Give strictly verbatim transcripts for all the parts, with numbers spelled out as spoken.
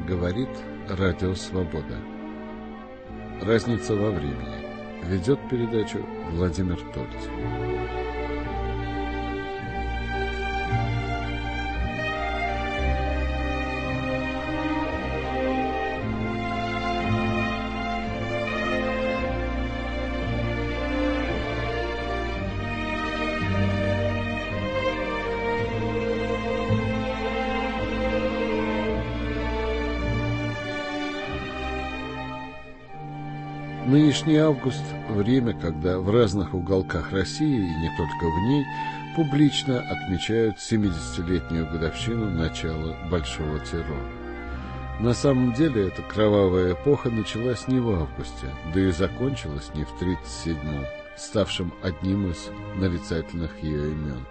говорит Радио Свобода. Разница во времени. Ведет передачу Владимир Тольц. Нынешний август – время, когда в разных уголках России, и не только в ней, публично отмечают семидесятилетнюю годовщину начала Большого террора. На самом деле, эта кровавая эпоха началась не в августе, да и закончилась не в тридцать седьмом, ставшем одним из нарицательных ее имен.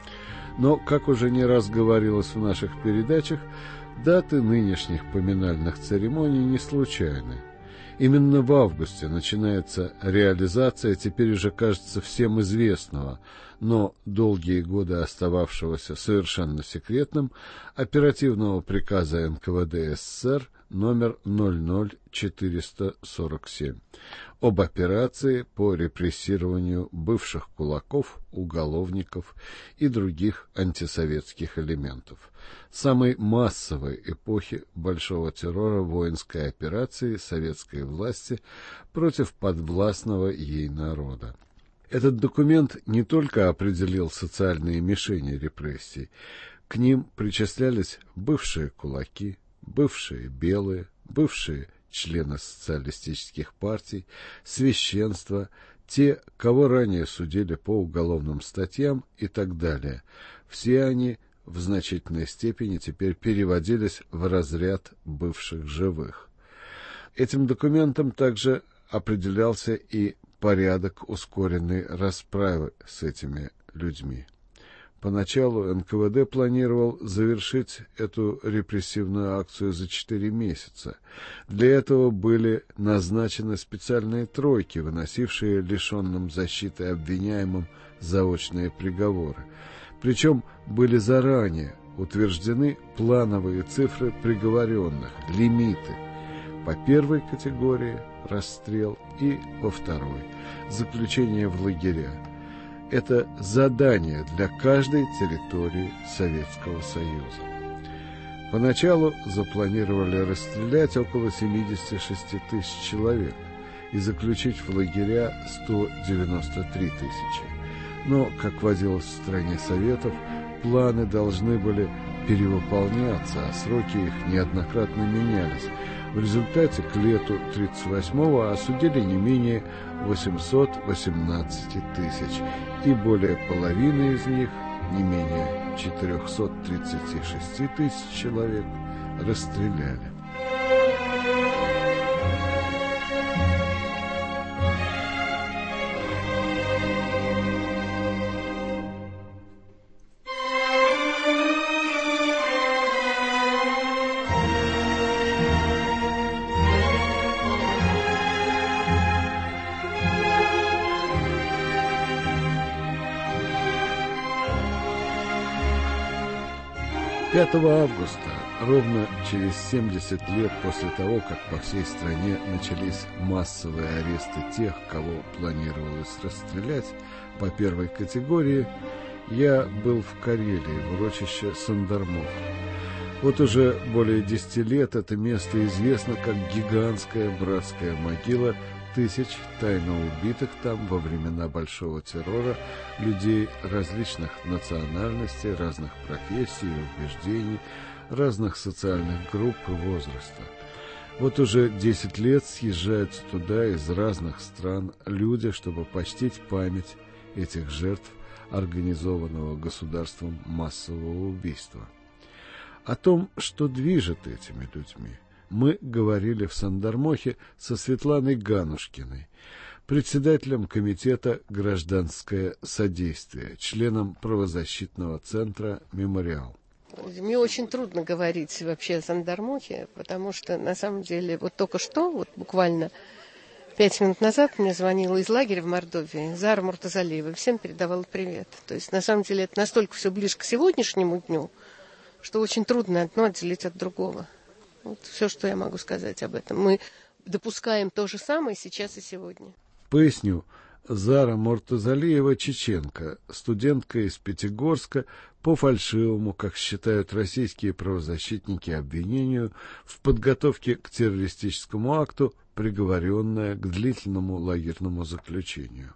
Но, как уже не раз говорилось в наших передачах, даты нынешних поминальных церемоний не случайны. Именно в августе начинается реализация теперь уже, кажется, всем известного, но долгие годы остававшегося совершенно секретным, оперативного приказа эн ка вэ дэ эс эс эс эр номер ноль ноль четыреста сорок семь об операции по репрессированию бывших кулаков, уголовников и других антисоветских элементов, самой массовой эпохи Большого террора воинской операции советской власти против подвластного ей народа. Этот документ не только определил социальные мишени репрессий, к ним причислялись бывшие кулаки, бывшие белые, бывшие члены социалистических партий, священство, те, кого ранее судили по уголовным статьям и так далее. Все они в значительной степени теперь переводились в разряд бывших живых. Этим документом также определялся и порядок ускоренной расправы с этими людьми. Поначалу эн ка вэ дэ планировал завершить эту репрессивную акцию за четыре месяца. Для этого были назначены специальные тройки, выносившие лишенным защиты обвиняемым заочные приговоры. Причем были заранее утверждены плановые цифры приговоренных, лимиты. По первой категории – расстрел, и по второй – заключение в лагеря. Это задание для каждой территории Советского Союза. Поначалу запланировали расстрелять около семьдесят шесть тысяч человек и заключить в лагеря сто девяносто три тысячи. Но, как водилось в стране Советов, планы должны были перевыполняться, а сроки их неоднократно менялись. В результате к лету тридцать восьмого осудили не менее восемьсот восемнадцать тысяч, и более половины из них, не менее четыреста тридцать шесть тысяч человек, расстреляли. пятого августа, ровно через семьдесят лет после того, как по всей стране начались массовые аресты тех, кого планировалось расстрелять по первой категории, я был в Карелии, в урочище Сандармох. Вот уже более десяти лет это место известно как гигантская братская могила тысяч тайно убитых там во времена Большого террора людей различных национальностей, разных профессий и убеждений, разных социальных групп и возраста. Вот уже десять лет съезжаются туда из разных стран люди, чтобы почтить память этих жертв организованного государством массового убийства. О том, что движет этими людьми, мы говорили в Сандармохе со Светланой Ганушкиной, председателем комитета «Гражданское содействие», членом правозащитного центра «Мемориал». Мне очень трудно говорить вообще о Сандармохе, потому что, на самом деле, вот только что, вот буквально пять минут назад мне звонила из лагеря в Мордовии Зара Муртазалиева, всем передавала привет. То есть, на самом деле, это настолько все ближе к сегодняшнему дню, что очень трудно одно отделить от другого. Вот все, что я могу сказать об этом. Мы допускаем то же самое сейчас и сегодня. Поясню. Зара Муртазалиева-Чеченко, студентка из Пятигорска, по фальшивому, как считают российские правозащитники, обвинению в подготовке к террористическому акту, приговоренная к длительному лагерному заключению.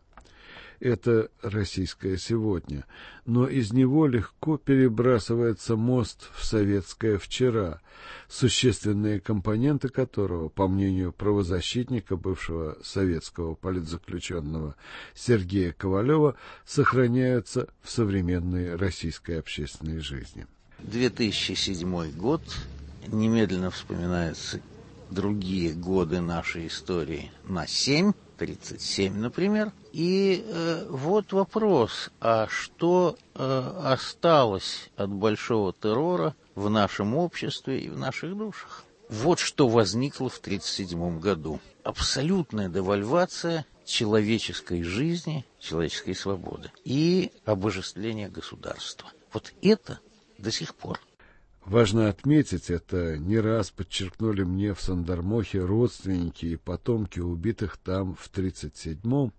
Это российское сегодня, но из него легко перебрасывается мост в советское вчера, существенные компоненты которого, по мнению правозащитника, бывшего советского политзаключенного Сергея Ковалева, сохраняются в современной российской общественной жизни. две тысячи седьмой год, немедленно вспоминаются другие годы нашей истории на семь, тридцать семь, например. И э, вот вопрос, а что э, осталось от большого террора в нашем обществе и в наших душах? Вот что возникло в тридцать седьмом году. Абсолютная девальвация человеческой жизни, человеческой свободы и обожествление государства. Вот это до сих пор. Важно отметить, это не раз подчеркнули мне в Сандармохе родственники и потомки убитых там в тридцать седьмом,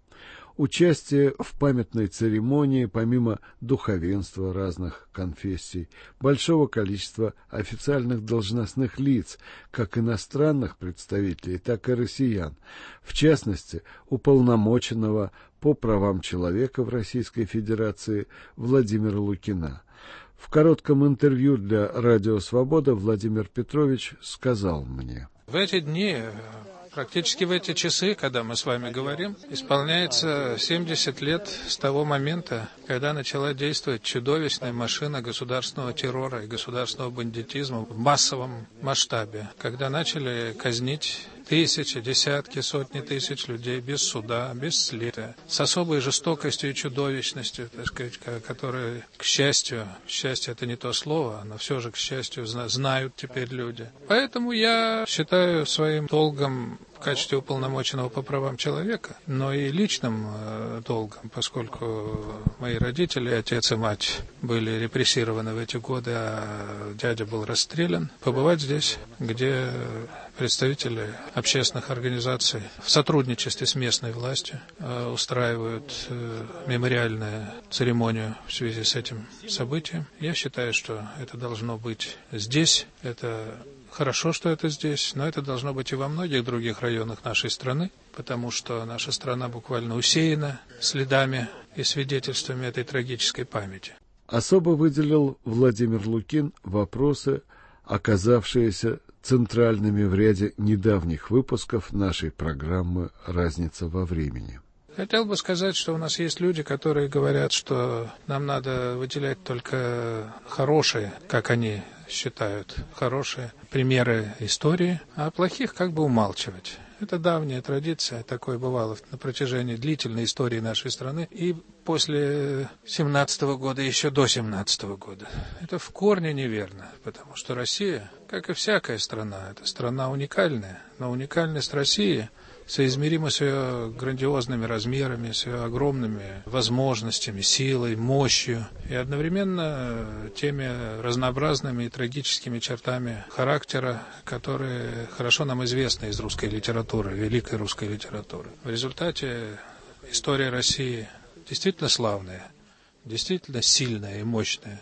участие в памятной церемонии, помимо духовенства разных конфессий, большого количества официальных должностных лиц, как иностранных представителей, так и россиян, в частности, уполномоченного по правам человека в Российской Федерации Владимира Лукина. В коротком интервью для «Радио Свобода» Владимир Петрович сказал мне: В эти дни, практически в эти часы, когда мы с вами говорим, исполняется семьдесят лет с того момента, когда начала действовать чудовищная машина государственного террора и государственного бандитизма в массовом масштабе, когда начали казнить тысячи, десятки, сотни тысяч людей без суда, без следа, с особой жестокостью и чудовищностью, так сказать, которые, к счастью, счастье это не то слово, но все же, к счастью, знают теперь люди. Поэтому я считаю своим долгом в качестве уполномоченного по правам человека, но и личным э, долгом, поскольку мои родители, отец и мать, были репрессированы в эти годы, а дядя был расстрелян, побывать здесь, где представители общественных организаций в сотрудничестве с местной властью э, устраивают э, мемориальную церемонию в связи с этим событием. Я считаю, что это должно быть здесь, это хорошо, что это здесь, но это должно быть и во многих других районах нашей страны, потому что наша страна буквально усеяна следами и свидетельствами этой трагической памяти. Особо выделил Владимир Лукин вопросы, оказавшиеся центральными в ряде недавних выпусков нашей программы «Разница во времени». Хотел бы сказать, что у нас есть люди, которые говорят, что нам надо выделять только хорошие, как они считают, хорошие примеры истории, а плохих как бы умалчивать. Это давняя традиция, такое бывало на протяжении длительной истории нашей страны и после семнадцатого года, еще до семнадцатого года. Это в корне неверно, потому что Россия, как и всякая страна, это страна уникальная, но уникальность России соизмеримо с ее грандиозными размерами, с ее огромными возможностями, силой, мощью и одновременно теми разнообразными и трагическими чертами характера, которые хорошо нам известны из русской литературы, великой русской литературы. В результате история России действительно славная, действительно сильная и мощная,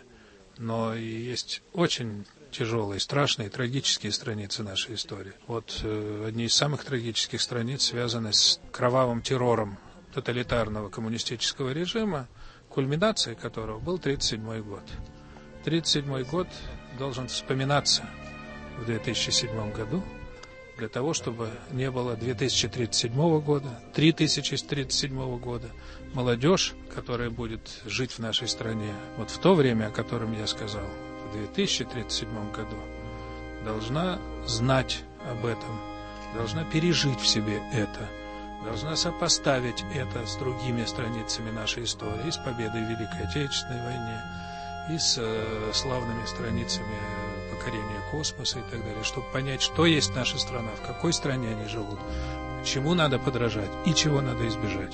но и есть очень тяжелые, страшные, трагические страницы нашей истории. Вот э, одни из самых трагических страниц связаны с кровавым террором тоталитарного коммунистического режима, кульминацией которого был тридцать седьмой год. тридцать седьмой год должен вспоминаться в две тысячи седьмом году, для того, чтобы не было две тысячи тридцать седьмого года, три тысячи тридцать седьмого года. Молодежь, которая будет жить в нашей стране, вот в то время, о котором я сказал, в две тысячи тридцать седьмом году, должна знать об этом, должна пережить в себе это, должна сопоставить это с другими страницами нашей истории, и с победой в Великой Отечественной войне, и с э, славными страницами покорения космоса и так далее, чтобы понять, что есть наша страна, в какой стране они живут, чему надо подражать и чего надо избежать.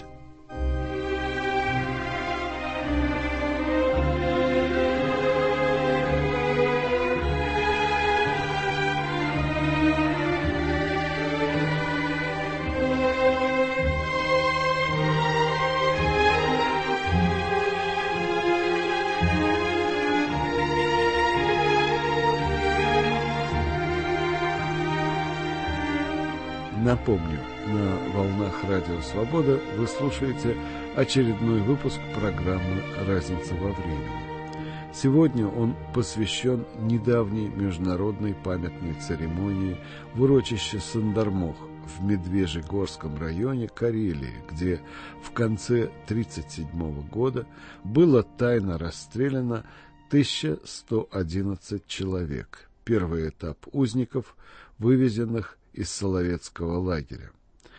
Напомню, на волнах Радио Свобода вы слушаете очередной выпуск программы «Разница во времени». Сегодня он посвящен недавней международной памятной церемонии в урочище Сандармох в Медвежьегорском районе Карелии, где в конце тысяча девятьсот тридцать седьмого года было тайно расстреляно тысяча сто одиннадцать человек, первый этап узников, вывезенных из Соловецкого лагеря.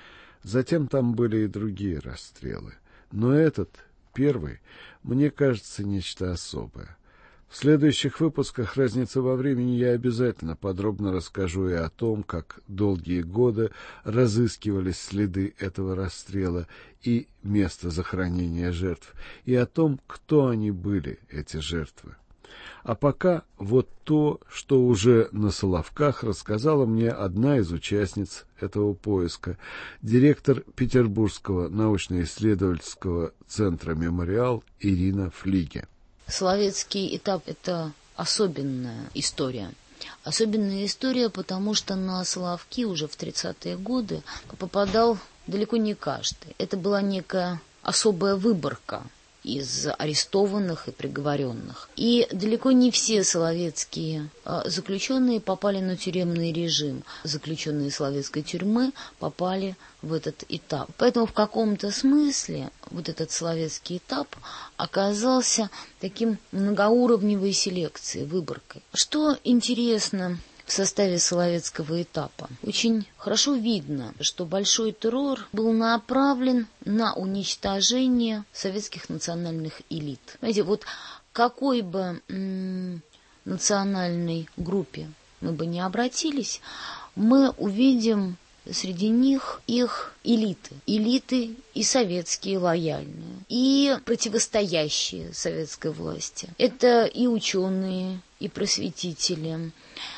Затем там были и другие расстрелы, но этот, первый, мне кажется, нечто особое. В следующих выпусках «Разницы во времени» я обязательно подробно расскажу и о том, как долгие годы разыскивались следы этого расстрела и место захоронения жертв, и о том, кто они были, эти жертвы. А пока вот то, что уже на Соловках рассказала мне одна из участниц этого поиска, директор Петербургского научно-исследовательского центра «Мемориал» Ирина Флиге. Соловецкий этап – это особенная история. Особенная история, потому что на Соловки уже в тридцатые годы попадал далеко не каждый. Это была некая особая выборка из арестованных и приговоренных. И далеко не все соловецкие заключенные попали на тюремный режим. Заключенные соловецкой тюрьмы попали в этот этап. Поэтому в каком-то смысле вот этот соловецкий этап оказался таким многоуровневой селекцией, выборкой. Что интересно в составе Соловецкого этапа? Очень хорошо видно, что большой террор был направлен на уничтожение советских национальных элит. Знаете, вот какой бы м- национальной группе мы бы не обратились, мы увидим среди них их элиты. Элиты и советские лояльные, и противостоящие советской власти. Это и ученые, и просветители,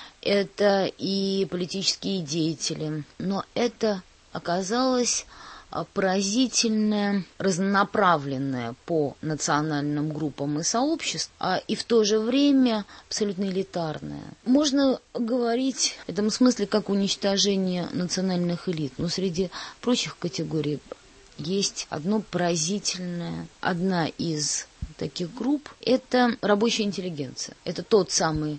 это и политические деятели, но это оказалось поразительное, разнонаправленное по национальным группам и сообществам, а и в то же время абсолютно элитарное. Можно говорить в этом смысле как уничтожение национальных элит, но среди прочих категорий есть одно поразительное, одна из таких групп – это рабочая интеллигенция. Это тот самый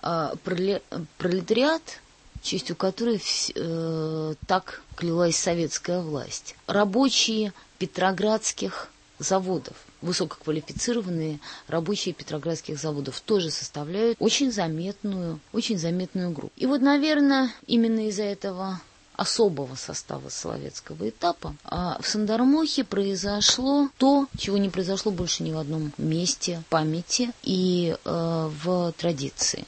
пролетариат, честью которой э, так клялась советская власть. Рабочие петроградских заводов, высококвалифицированные рабочие петроградских заводов тоже составляют очень заметную, очень заметную группу. И вот, наверное, именно из-за этого особого состава Соловецкого этапа а в Сандармохе произошло то, чего не произошло больше ни в одном месте памяти и э, в традиции.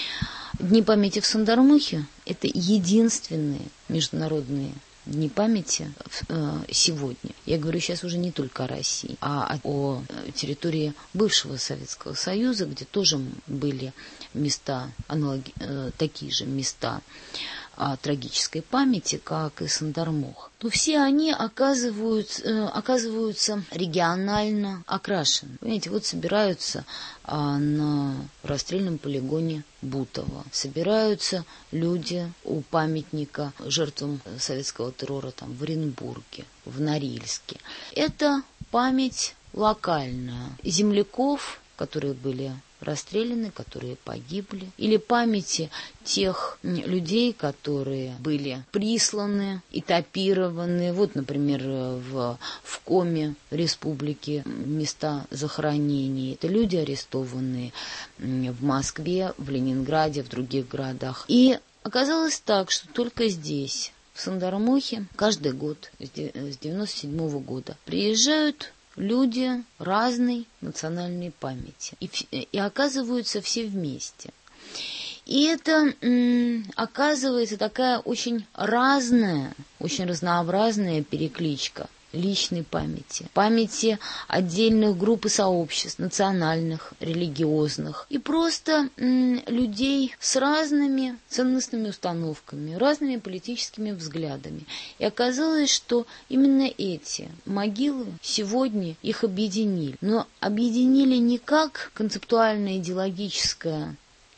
Дни памяти в Сандармохе – это единственные международные дни памяти сегодня. Я говорю сейчас уже не только о России, а о территории бывшего Советского Союза, где тоже были места, аналоги, такие же места трагической памяти, как и Сандармох. Но все они оказываются, оказываются регионально окрашены. Понимаете, вот собираются на расстрельном полигоне Бутово, собираются люди у памятника жертвам советского террора там, в Оренбурге, в Норильске. Это память локальная земляков, которые были расстреляны, которые погибли, или памяти тех людей, которые были присланы, этапированы. Вот, например, в, в Коми республики места захоронений. Это люди, арестованные в Москве, в Ленинграде, в других городах. И оказалось так, что только здесь, в Сандармохе, каждый год, с девяносто седьмого года, приезжают люди разной национальной памяти. И, и оказываются все вместе. И это м, оказывается такая очень разная, очень разнообразная перекличка личной памяти, памяти отдельных групп и сообществ, национальных, религиозных, и просто м, людей с разными ценностными установками, разными политическими взглядами. И оказалось, что именно эти могилы сегодня их объединили. Но объединили не как концептуально-идеологическое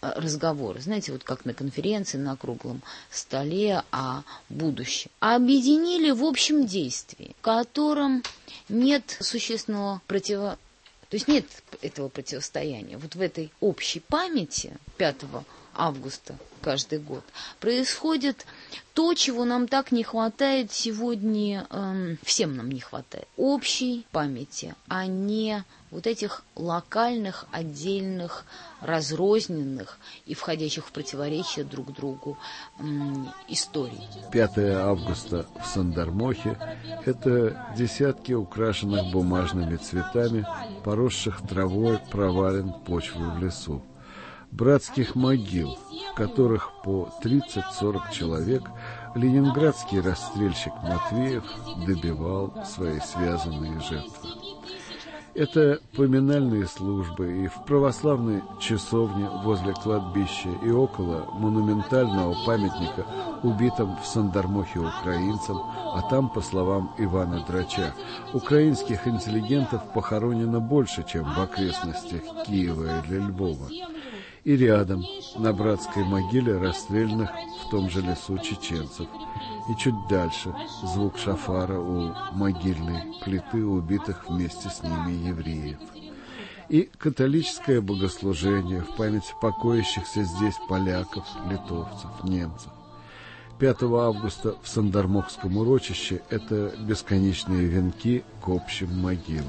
разговоры, знаете, вот как на конференции, на круглом столе о будущем. А объединили в общем действии, в котором нет существенного противо... То есть нет этого противостояния. Вот в этой общей памяти пятого августа каждый год происходит то, чего нам так не хватает сегодня, эм, всем нам не хватает. Общей памяти, а не вот этих локальных, отдельных, разрозненных и входящих в противоречие друг другу эм, историй. пятое августа в Сандармохе – это десятки украшенных бумажными цветами, поросших травой провалин почвы в лесу, братских могил, в которых по тридцать-сорок человек ленинградский расстрельщик Матвеев добивал свои связанные жертвы. Это поминальные службы и в православной часовне возле кладбища, и около монументального памятника убитым в Сандармохе украинцам, а там, по словам Ивана Драча, украинских интеллигентов похоронено больше, чем в окрестностях Киева или Львова. И рядом, на братской могиле расстрелянных в том же лесу чеченцев. И чуть дальше звук шафара у могильной плиты убитых вместе с ними евреев. И католическое богослужение в память покоящихся здесь поляков, литовцев, немцев. пятого августа в Сандармохском урочище это бесконечные венки к общим могилам.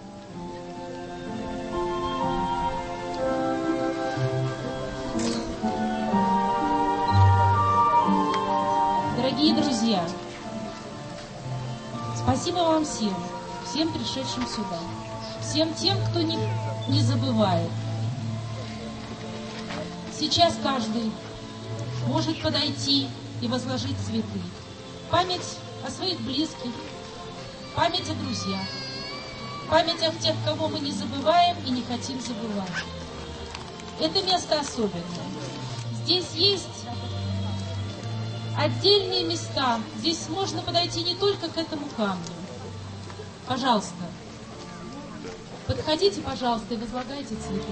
Дорогие друзья, спасибо вам всем, всем пришедшим сюда, всем тем, кто не, не забывает. Сейчас каждый может подойти и возложить цветы. Память о своих близких, память о друзьях, память о тех, кого мы не забываем и не хотим забывать. Это место особенное. Здесь есть отдельные места. Здесь можно подойти не только к этому камню. Пожалуйста, подходите, пожалуйста, и возлагайте цветы.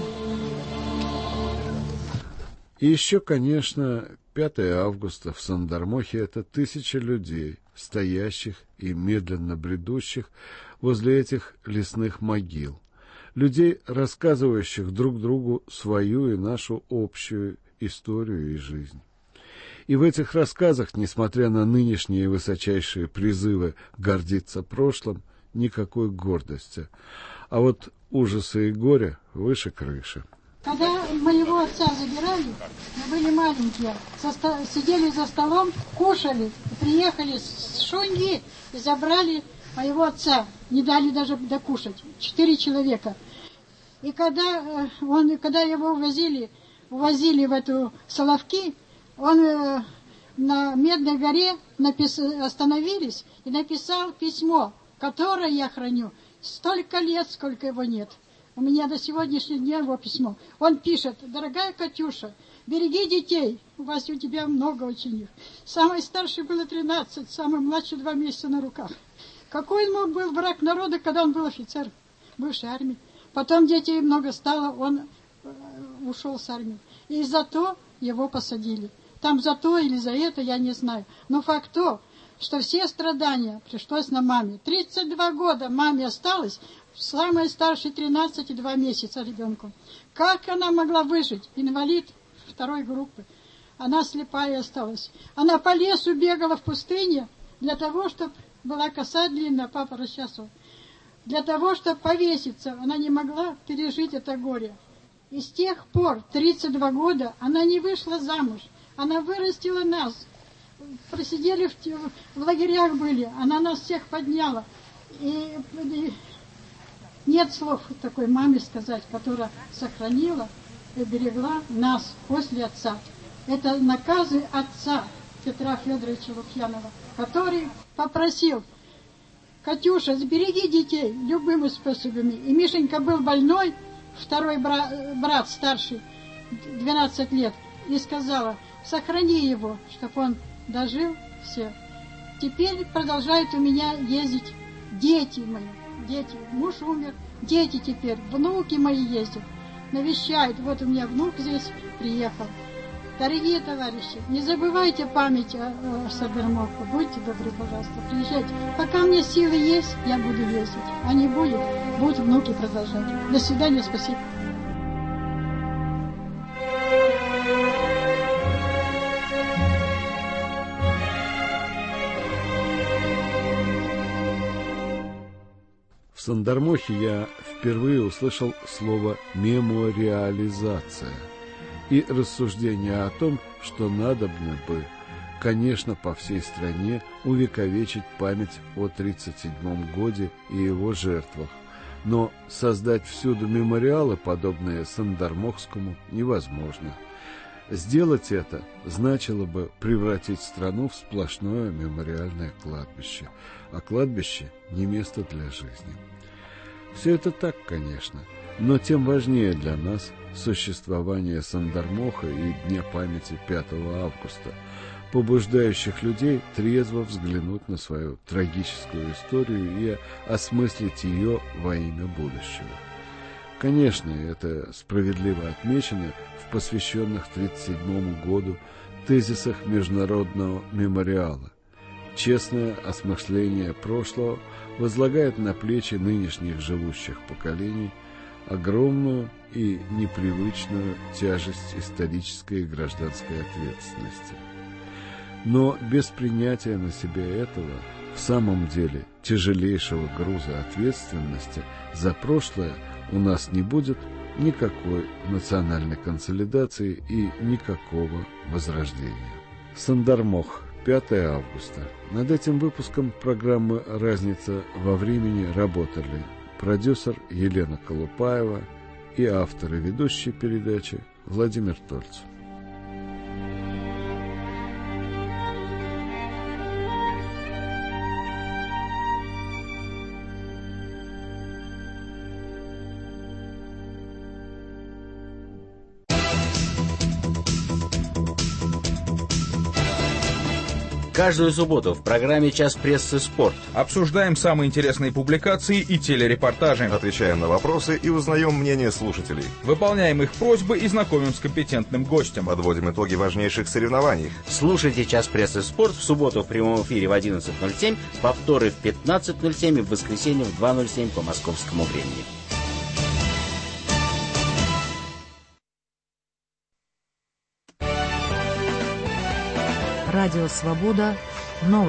И еще, конечно, пятое августа в Сандармохе – это тысяча людей, стоящих и медленно бредущих возле этих лесных могил. Людей, рассказывающих друг другу свою и нашу общую историю и жизнь. И в этих рассказах, несмотря на нынешние высочайшие призывы гордиться прошлым, никакой гордости. А вот ужасы и горе выше крыши. Когда моего отца забирали, мы были маленькие, со sto- сидели за столом, кушали, приехали с Шуньи и забрали моего отца. Не дали даже докушать. Четыре человека. И когда, он, когда его увозили, увозили в эту Соловки, он э, на Медной горе напис... остановились и написал письмо, которое я храню столько лет, сколько его нет. У меня до сегодняшнего дня его письмо. Он пишет: дорогая Катюша, береги детей, у вас у тебя много очень их. Самый старший было тринадцать, самый младший два месяца на руках. Какой он был враг народа, когда он был офицер бывшей армии. Потом детей много стало, он э, ушел с армии. И за то его посадили. Там за то или за это, я не знаю. Но факт то, что все страдания пришлось на маме. тридцать два года маме осталось, самой старшей тринадцать и два месяца ребенку. Как она могла выжить? Инвалид второй группы. Она слепая осталась. Она по лесу бегала в пустыне для того, чтобы была коса длинная, папа расчесывал. Для того, чтобы повеситься. Она не могла пережить это горе. И с тех пор, тридцать два года, она не вышла замуж. Она вырастила нас. Просидели в, в лагерях были. Она нас всех подняла. И, и нет слов такой маме сказать, которая сохранила и берегла нас после отца. Это наказы отца Петра Федоровича Лукьянова, который попросил: Катюша, сбереги детей любыми способами. И Мишенька был больной, второй брат, брат старший, двенадцать лет, и сказала: сохрани его, чтобы он дожил все. Теперь продолжают у меня ездить дети мои, дети. Муж умер, дети теперь, внуки мои ездят. навещает. Вот у меня внук здесь приехал. Дорогие товарищи, не забывайте память о, о Сандермохе. Будьте добры, пожалуйста, приезжайте. Пока мне силы есть, я буду ездить. А не будет, будут внуки продолжать. До свидания, спасибо. В Сандермохе я впервые услышал слово «мемориализация» и рассуждение о том, что надобно бы, конечно, по всей стране увековечить память о тридцать седьмом годе и его жертвах, но создать всюду мемориалы, подобные Сандермохскому, невозможно. Сделать это значило бы превратить страну в сплошное мемориальное кладбище, а кладбище не место для жизни. Все это так, конечно, но тем важнее для нас существование Сандермоха и Дня памяти пятого августа, побуждающих людей трезво взглянуть на свою трагическую историю и осмыслить ее во имя будущего. Конечно, это справедливо отмечено в посвященных тридцать седьмому году тезисах Международного мемориала. Честное осмысление прошлого возлагает на плечи нынешних живущих поколений огромную и непривычную тяжесть исторической и гражданской ответственности. Но без принятия на себя этого, в самом деле, тяжелейшего груза ответственности за прошлое у нас не будет никакой национальной консолидации и никакого возрождения. Сандермох, пятое августа. Над этим выпуском программы «Разница во времени» работали продюсер Елена Колупаева и автор и ведущий передачи Владимир Тольц. Каждую субботу в программе «Час прессы. Спорт» обсуждаем самые интересные публикации и телерепортажи. Отвечаем на вопросы и узнаем мнение слушателей. Выполняем их просьбы и знакомим с компетентным гостем. Подводим итоги важнейших соревнований. Слушайте «Час прессы. Спорт» в субботу в прямом эфире в одиннадцать ноль семь, повторы в пятнадцать ноль семь и в воскресенье в два ноль семь по московскому времени. Радио «Свобода». Новости.